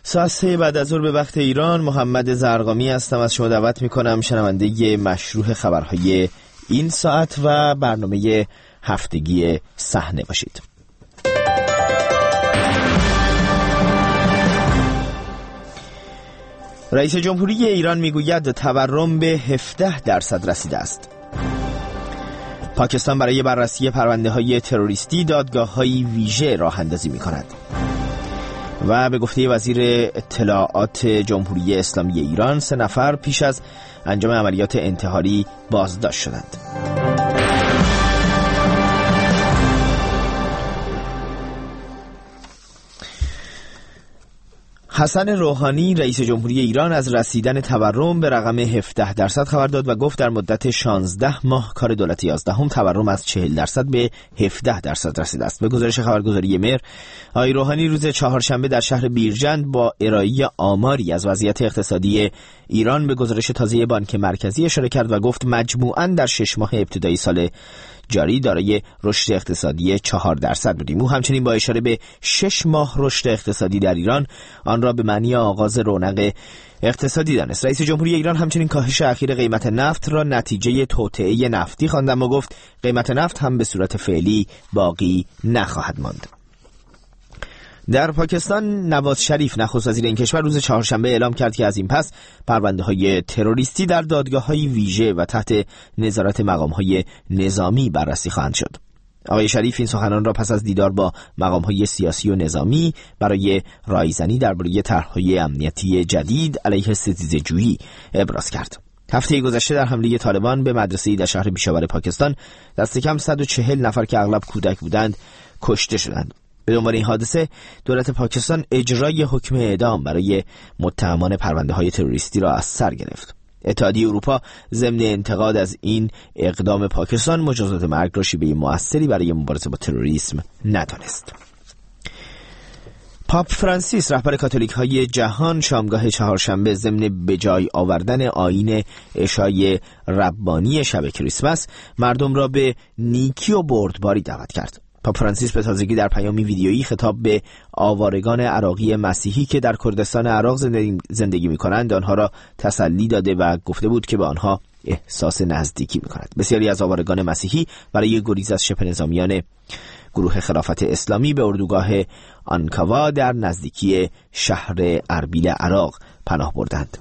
ساعت 3 بعد از ظهر به وقت ایران. محمد زرقامی هستم. از شما دعوت میکنم شنونده مشروع خبرهای این ساعت و برنامه هفتگی صحنه باشید. رئیس جمهوری ایران میگوید تورم به 17% رسیده است. پاکستان برای بررسی پرونده‌های تروریستی دادگاه‌های ویژه راه اندازی می‌کند. و به گفته وزیر اطلاعات جمهوری اسلامی ایران 3 نفر پیش از انجام عملیات انتحاری بازداشت شدند. حسن روحانی رئیس جمهوری ایران از رسیدن تورم به رقم 17% خبر داد و گفت در مدت 16 ماه کار دولت 11 تورم از 40% به 17% رسیده است. به گزارش خبرگزاری مهر، آقای روحانی روز چهارشنبه در شهر بیرجند با ارائه آماری از وضعیت اقتصادی ایران به گزارش تازه بانک مرکزی اشاره کرد و گفت مجموعاً در 6 ماه ابتدایی سال جاری دارای رشد اقتصادی 4% بودیم. او همچنین با اشاره به 6 ماه رشد اقتصادی در ایران آن را به معنی آغاز رونق اقتصادی دانست. رئیس جمهوری ایران همچنین کاهش اخیر قیمت نفت را نتیجه توطئه نفتی خواند و گفت قیمت نفت هم به صورت فعلی باقی نخواهد ماند. در پاکستان نواز شریف نخست وزیر این کشور روز چهارشنبه اعلام کرد که از این پس پرونده‌های تروریستی در دادگاه‌های ویژه و تحت نظارت مقام‌های نظامی بررسی خواهند شد. آقای شریف این سخنان را پس از دیدار با مقام‌های سیاسی و نظامی برای رایزنی درباره طرح‌های امنیتی جدید علیه ستیزه‌جویی ابراز کرد. هفته گذشته در حمله طالبان به مدرسه‌ای در شهر پیشاور پاکستان دست کم 140 نفر که اغلب کودک بودند کشته شدند. به دنبال این حادثه دولت پاکستان اجرای حکم اعدام برای متهمان پرونده‌های تروریستی را از سر گرفت. اتحادیه اروپا ضمن انتقاد از این اقدام پاکستان مجازات مرگ را شیوه مؤثری برای مبارزه با تروریسم ندانست. پاپ فرانسیس رهبر کاتولیک‌های جهان شامگاه چهارشنبه ضمن به جای آوردن آیین عشای ربانی شب کریسمس مردم را به نیکی و بردباری دعوت کرد. پاپ فرانسیس به تازگی در پیامی ویدیویی خطاب به آوارگان عراقی مسیحی که در کردستان عراق زندگی می‌کنند آنها را تسلی داده و گفته بود که به آنها احساس نزدیکی می‌کند. بسیاری از آوارگان مسیحی برای گریز از شبه نظامیان گروه خلافت اسلامی به اردوگاه آنکاوا در نزدیکی شهر اربیل عراق پناه بردند.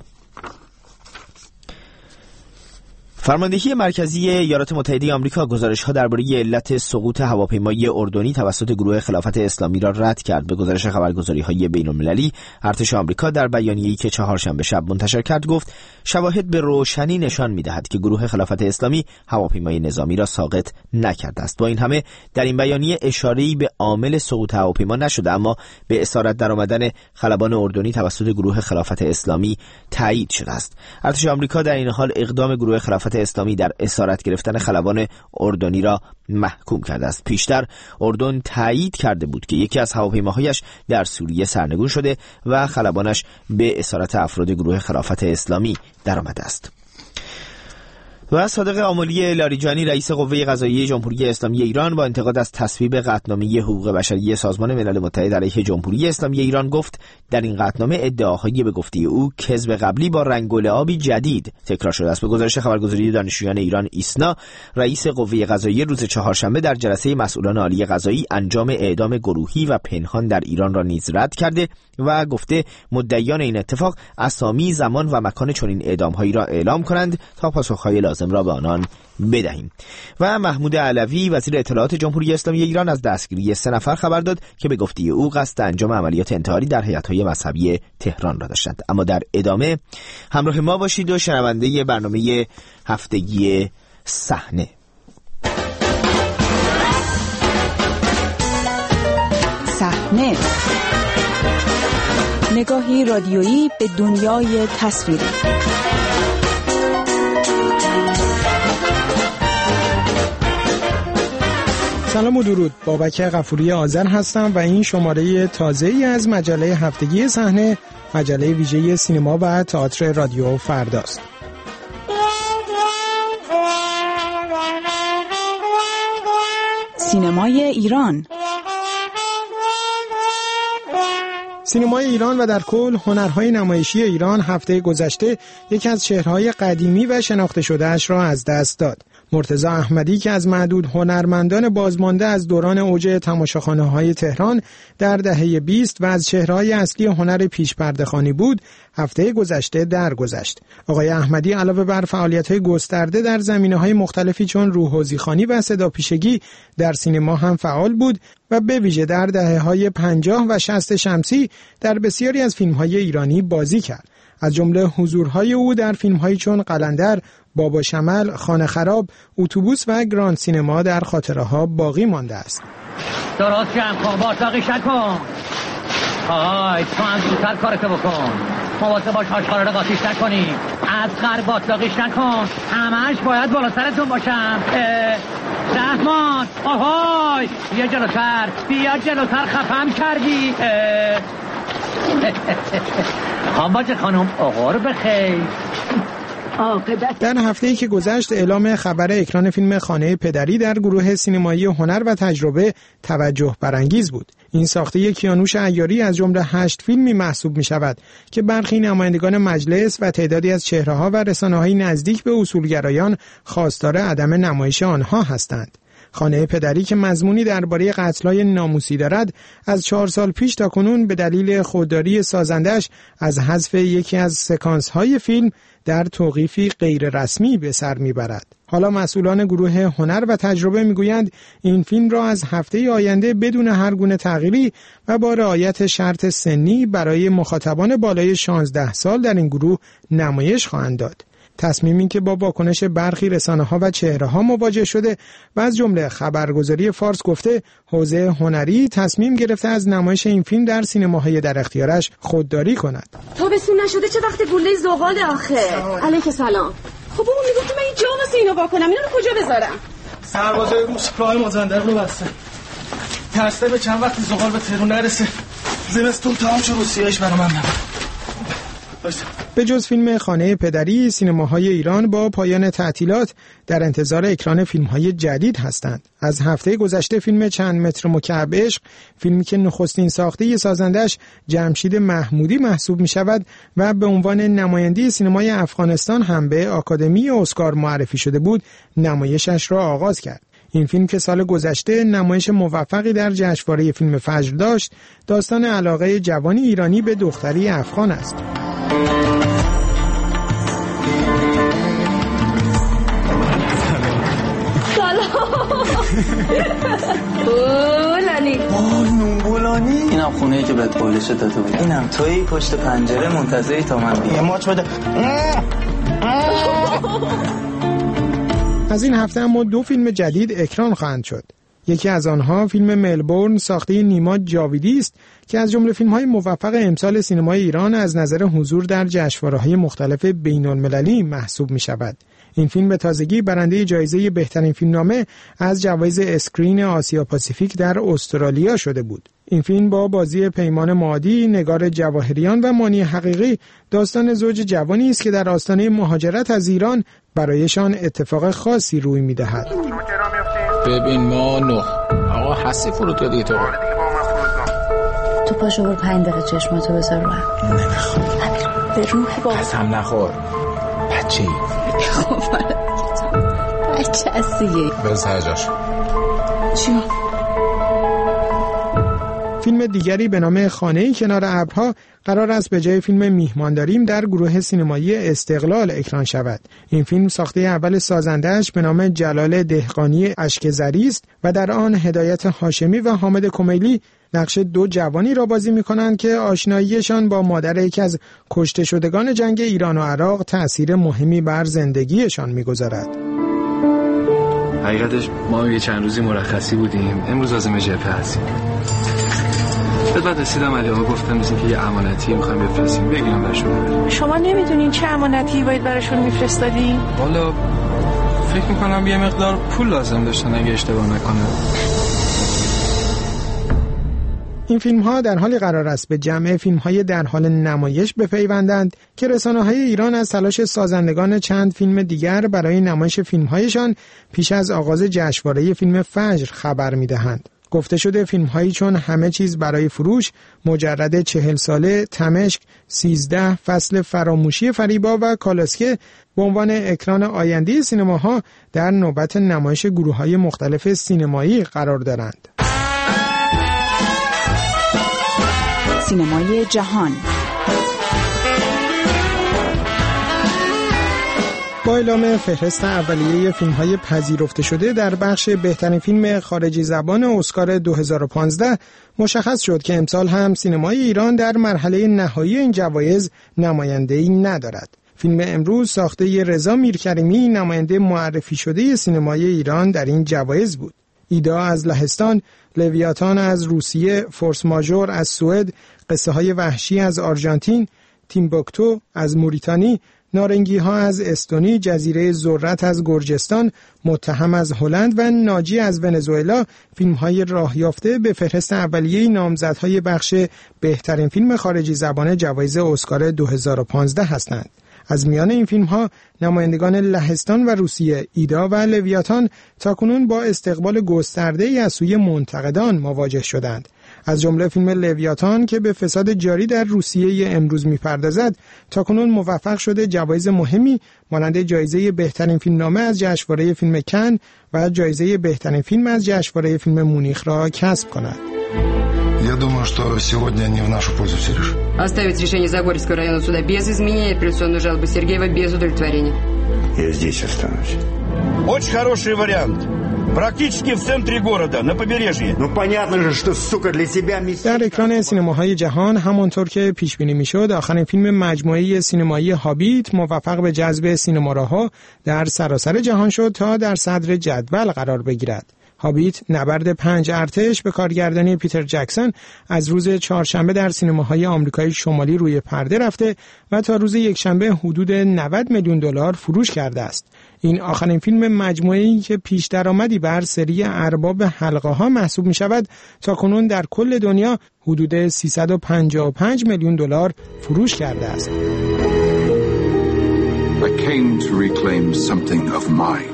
فرماندهی مرکزی ایالات متحده آمریکا گزارش‌ها درباره علت سقوط هواپیمای اردنی توسط گروه خلافت اسلامی را رد کرد. به گزارش خبرگزاری‌های بین‌المللی، ارتش آمریکا در بیانیه‌ای که چهارشنبه شب منتشر کرد گفت شواهد به روشنی نشان می‌دهد که گروه خلافت اسلامی هواپیمای نظامی را ساقط نکرده است. با این همه در این بیانیه اشاره‌ای به عامل سقوط هواپیما نشده، اما به اسارت درآمدن خلبان اردنی توسط گروه خلافت اسلامی تایید شده است. ارتش آمریکا در این حال اقدام گروه خلافت اسلامی در اسارت گرفتن خلبان اردنی را محکوم کرده است. پیشتر اردن تایید کرده بود که یکی از هواپیماهایش در سوریه سرنگون شده و خلبانش به اسارت افراد گروه خلافت اسلامی درآمده است. و صادق آملی لاریجانی رئیس قوه قضاییه جمهوری اسلامی ایران با انتقاد از تصویب قطعنامه حقوق بشری سازمان ملل متحد علیه جمهوری اسلامی ایران گفت در این قطعنامه ادعاهایی به گفته او کذب قبلی با رنگ و لعابی جدید تکرار شده است. به گزارش خبرگزاری دانشجویان ایران ایسنا، رئیس قوه قضاییه روز چهارشنبه در جلسه مسئولان عالی قضایی انجام اعدام گروهی و پنهان در ایران را نیز رد کرده و گفته مدعیان این اتفاق اسامی، زمان و مکان چنین اعدام‌هایی را اعلام کنند تا پاسخ‌های لازم را به آنان بدهیم. و محمود علوی وزیر اطلاعات جمهوری اسلامی ایران از دستگیری 3 نفر خبر داد که به گفته او قصد انجام عملیات انتحاری در هیئت‌های مذهبی تهران را داشتند. اما در ادامه همراه ما باشید و شنونده برنامه هفتگی صحنه. صحنه، نگاهی رادیویی به دنیای تصویری. سلام و درود، بابک غفوری آذر هستم و این شماره تازه‌ای از مجله هفتگی صحنه، مجله ویژه سینما و تئاتر رادیو فرداست. سینمای ایران، سینمای ایران و در کل هنرهای نمایشی ایران هفته گذشته یکی از چهره‌های قدیمی و شناخته شده‌اش را از دست داد. مرتضی احمدی که از معدود هنرمندان بازمانده از دوران اوج تماشاخانه‌های تهران در دهه 20 و از چهره‌های اصلی هنر پیش‌پرده‌خوانی بود، هفته گذشته درگذشت. آقای احمدی علاوه بر فعالیت‌های گسترده در زمینه‌های مختلفی چون روح‌حوزی‌خوانی و صداپیشگی در سینما هم فعال بود و به ویژه در دهه‌های 50 و 60 شمسی در بسیاری از فیلم‌های ایرانی بازی کرد. از جمله حضورهای او در فیلم‌هایی چون قلندر، بابا شمل، خانه خراب، اتوبوس و گراند سینما در خاطره‌ها باقی مانده است. درست جمع کن، باطلاقیش نکن. های تو هم زودتر کارتو بکن. مواظب باش آشغالا رو قاطیش نکنی. از خر باطلاقیش نکن. همش باید بالا سرتون باشم. رحمان، آهای بیا جلوتر خفم کردی. خانباج خانم آقا رو بخیر. در هفته‌ای که گذشت اعلام خبر اکران فیلم خانه پدری در گروه سینمایی هنر و تجربه توجه برانگیز بود. این ساخته کیانوش عیاری از جمله 8 فیلمی محسوب می شود که برخی نمایندگان مجلس و تعدادی از چهره‌ها و رسانه‌های نزدیک به اصولگرایان خواستار عدم نمایش آنها هستند. خانه پدری که مضمونی درباره قتل‌های ناموسی دارد، از 4 سال پیش تا کنون به دلیل خودداری سازندش از حذف یکی از سکانس‌های فیلم در توقیفی غیر رسمی به سر میبرد. حالا مسئولان گروه هنر و تجربه میگویند این فیلم را از هفته آینده بدون هر گونه تغییری و با رعایت شرط سنی برای مخاطبان بالای 16 سال در این گروه نمایش خواهند داد. تصمیمی که با واکنش برخی رسانه‌ها و چهره‌ها مواجه شده و از جمله خبرگزاری فارس گفته حوزه هنری تصمیم گرفته از نمایش این فیلم در سینماهای در اختیارش خودداری کند. تابستون نشده چه وقت گله زغال آخه. علیک سلام. خب بابا میگفت من این جا واسه اینا واکنم، اینا رو کجا بذارم؟ سربازای روس راه مازندران رو بسته. ترسته به چند وقت زغال به تهران نرسه. زمستون تمام شد روسیه‌اش برام نبود. به جز فیلم خانه پدری، سینماهای ایران با پایان تعطیلات در انتظار اکران فیلم‌های جدید هستند. از هفته گذشته فیلم چند متر مکعب عشق، فیلمی که نخستین ساخته سازندش جمشید محمودی محسوب می شود و به عنوان نماینده سینمای افغانستان هم به آکادمی اسکار معرفی شده بود، نمایشش را آغاز کرد. این فیلم که سال گذشته نمایش موفقی در جشنواره فیلم فجر داشت، داستان علاقه جوانی ایرانی به دختری افغان است. بولانی بولانی اینم خونه‌ای که بهت پولش داده بود. اینم تویی پشت پنجره منتظری تا من بیام. یه ماچ بده. از این هفته اما 2 فیلم جدید اکران خواهند شد. یکی از آنها فیلم ملبورن ساخته نیما جاویدی است که از جمله فیلم‌های موفق امسال سینمای ایران از نظر حضور در جشنواره‌های مختلف بین‌المللی محسوب می‌شود. این فیلم به تازگی برنده جایزه بهترین فیلمنامه از جوایز اسکرین آسیا پاسیفیک در استرالیا شده بود. این فیلم با بازی پیمان مادی، نگار جواهریان و مانی حقیقی داستان زوج جوانی است که در آستانه مهاجرت از ایران برایشان اتفاق خاصی روی می‌دهد. ببین ما نه آقا هستی فرودگاه دیگه تو پاشو برو 5 دقیقه چشماتو بذار رو هم. نمیخوام به روح بابا قسم نخور بچه‌ای. خب بچه هست دیگه. بذار جاش چیو؟ فیلم دیگری به نام خانه‌ای کنار ابرها قرار است به جای فیلم میهمان داریم در گروه سینمایی استقلال اکران شود. این فیلم ساخته اول سازنده‌اش به نام جلال دهقانی اشک‌زری است و در آن هدایت هاشمی و حامد کمیلی نقش 2 جوانی را بازی می‌کنند که آشناییشان با مادر یکی از کشته شدگان جنگ ایران و عراق تأثیر مهمی بر زندگیشان می‌گذارد. حقیقتش ما یه چند روزی مرخصی بودیم، امروز عازم جبهه هستیم. بعد رسیدم علی آقا گفتم مثل که یه امانتی می‌خوایم بفرستیم، بگیرم براشون. شما نمیدونین چه امانتی باید براشون می‌فرستادی؟ والا فکر می‌کنم یه مقدار پول لازم داشتن اگه اشتباه نکنم. این فیلم‌ها در حالی قرار است به جمع فیلم‌های در حال نمایش بپیوندند که رسانه‌های ایران از تلاش سازندگان چند فیلم دیگر برای نمایش فیلم‌هایشان پیش از آغاز جشنواره فیلم فجر خبر می‌دهند. گفته شده فیلم‌هایی چون همه چیز برای فروش، مجرد 40 ساله، تمشک، 13، فصل فراموشی فریبا و کالاسکه به عنوان اکران آینده سینماها در نوبت نمایش گروه‌های مختلف سینمایی قرار دارند. سینمای جهان. با اعلام فهرست اولیه فیلم‌های پذیرفته شده در بخش بهترین فیلم خارجی زبان اسکار 2015 مشخص شد که امسال هم سینمای ایران در مرحله نهایی این جوایز نماینده‌ای ندارد. فیلم امروز ساخته رضا میرکریمی نماینده معرفی شده سینمای ایران در این جوایز بود. ایدا از لهستان، لویاتان از روسیه، فورس ماژور از سوئد، قصه های وحشی از آرژانتین، تیمبوکتو از موریتانی، نارنگی ها از استونی، جزیره ذرت از گرجستان، متهم از هلند و ناجی از ونزوئلا فیلم های راه یافته به فهرست اولیه نامزدهای بخش بهترین فیلم خارجی زبان جوایز اسکار 2015 هستند. از میان این فیلم ها نمایندگان لهستان و روسیه، ایدا و لویاتان تاکنون با استقبال گسترده‌ای از سوی منتقدان مواجه شدند. از جمله فیلم لویاتان که به فساد جاری در روسیه امروز می‌پردازد، تاکنون موفق شده جوایز مهمی مانند جایزه بهترین فیلمنامه از جشنواره فیلم کن و جایزه بهترین فیلم از جشنواره فیلم مونیخ را کسب کند. Я думаю, что сегодня они в нашу пользу все решат. Оставить решение Загорьского района суда без изменения апелляционной жалобы Сергеева без удовлетворения. Я здесь останусь. Очень хороший вариант. Практически в центре города, на побережье. Ну понятно же, что сука для тебя در اکران سینماهای جهان همانطور که پیش بینی میشد، آخرین فیلم مجموعه سینمایی هابیت موفق به جذب سینماراها در سراسر جهان شد تا در صدر جدول قرار بگیرد. هابیت نبرد 5 ارتش به کارگردانی پیتر جکسون از روز چهارشنبه در سینماهای آمریکای شمالی روی پرده رفته و تا روز یکشنبه حدود 90 میلیون دلار فروش کرده است. این آخرین فیلم مجموعه‌ای که پیش درآمدی بر سری ارباب حلقه‌ها محسوب می‌شود تا کنون در کل دنیا حدود 355 میلیون دلار فروش کرده است. I came to reclaim something of mine.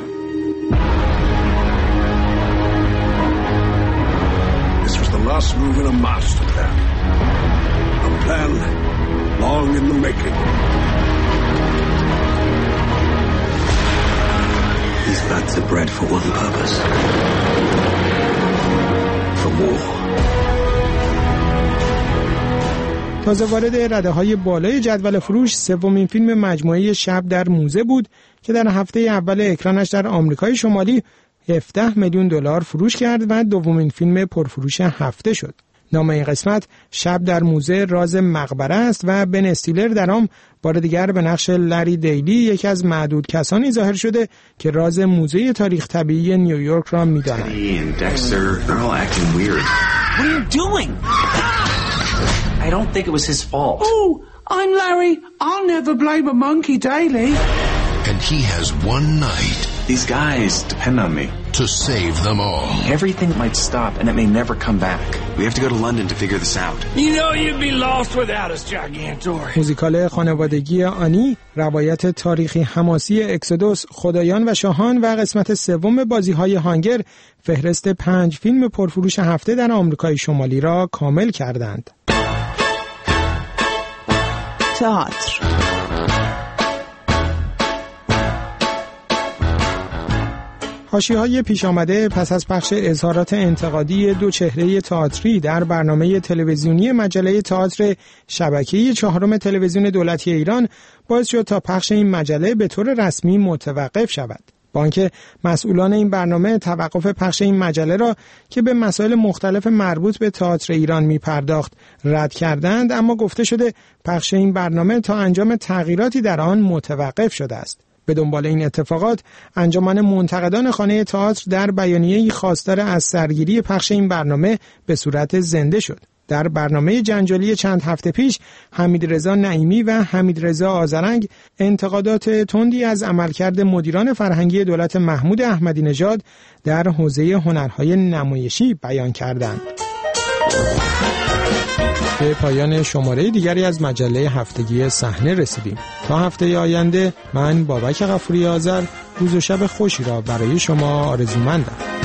This was the last move in a master plan. A plan long in the making. These bags are bred for one purpose. For war. تازه وارد رده‌های بالای جدول فروش سومین فیلم مجموعه شب در موزه بود که در هفته اول اکرانش در آمریکای شمالی 17 میلیون دلار فروش کرد و دومین فیلم پرفروش هفته شد. نام این قسمت شب در موزه راز مقبره است و بن استیلر در آن بار دیگر به نقش لری دیلی یکی از معدود کسانی ظاهر شده که راز موزه تاریخ طبیعی نیویورک را می‌دانند. I don't think it was his fault. Oh, I'm Larry. I'll never blame a monkey daily. And he has one night. These guys depend on me. To save them all. Everything might stop and it may never come back. We have to go to London to figure this out. You know you'd be lost without us, Gigantor. موزیکال خانوادگی آنی، روایت تاریخی حماسی اکسودوس، خدایان و شاهان و قسمت سوم بازی‌های هانگر فهرست 5 فیلم پرفروش هفته در آمریکای شمالی را کامل کردند. تئاتر. حاشیه‌های پیش آمده پس از پخش اظهارات انتقادی دو چهره تئاتری در برنامه تلویزیونی مجله تئاتر شبکه 4 تلویزیون دولتی ایران باعث شد تا پخش این مجله به طور رسمی متوقف شود. با آنکه مسئولان این برنامه توقف پخش این مجله را که به مسائل مختلف مربوط به تئاتر ایران می‌پرداخت رد کردند، اما گفته شده پخش این برنامه تا انجام تغییراتی در آن متوقف شده است. به دنبال این اتفاقات، انجمن منتقدان خانه تئاتر در بیانیه‌ای خواستار از سرگیری پخش این برنامه به صورت زنده شد. در برنامه جنجالی چند هفته پیش، حمیدرضا نعیمی و حمیدرضا آذرنگ انتقادات تندی از عملکرد مدیران فرهنگی دولت محمود احمدی نژاد در حوزه هنرهای نمایشی بیان کردند. به پایان شماره دیگری از مجله هفتگی صحنه رسیدیم. تا هفته آینده من بابک غفوری آذر روز و شب خوشی را برای شما آرزومندم.